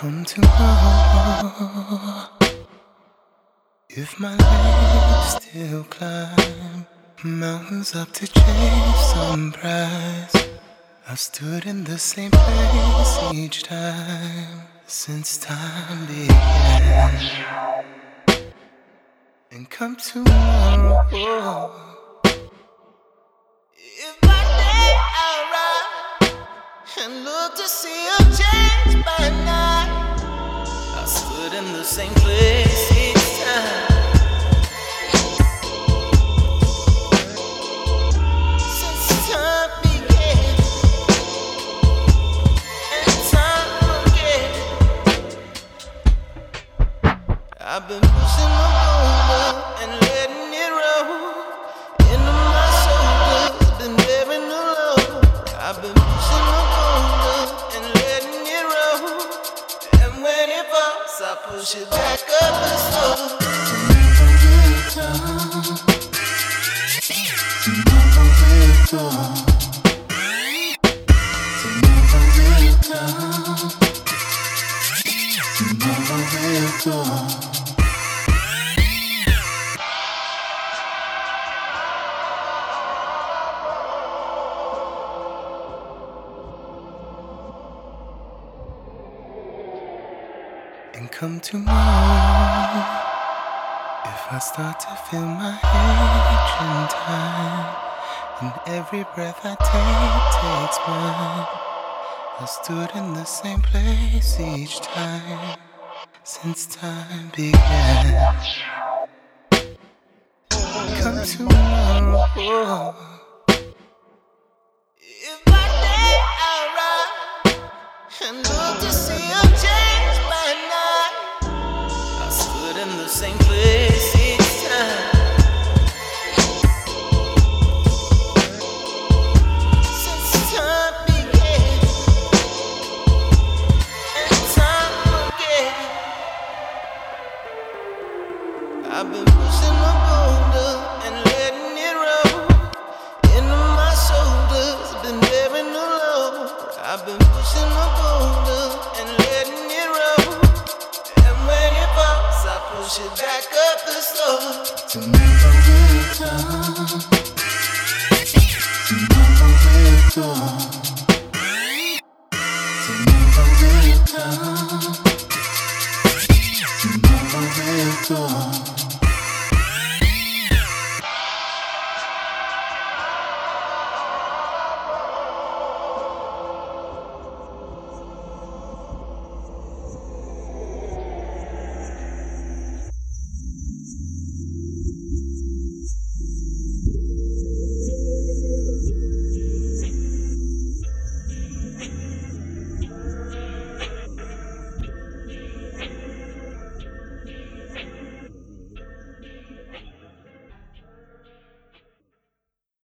come tomorrow. If my legs still climb mountains up to chase some prize, I've stood in the same place each time since time began. And come tomorrow, if my day arrive and look to see a change by night, I stood in the same place each time since time began. And time again, I've been pushing the boulder and letting it roll into my shoulders, been bearing the load. I've been pushing the boulder and letting it roll, and when it falls, I push it back up and slow. Tomorrow will come. Tomorrow will come. Tomorrow will come. And come tomorrow, if I start to feel my age in time, and every breath I take takes mine, I stood in the same place each time since time began. Come tomorrow, if my day arrive and look to see a change by night, I stood in the same place each time since time began. And time again, I've been pushing the boulder and letting it roll into my shoulders, been bearing the load. I've been pushing the boulder and letting it roll, and when it falls, I push it back up the slope. Tomorrow will come. Tomorrow will come. Tomorrow will come. Tomorrow will come.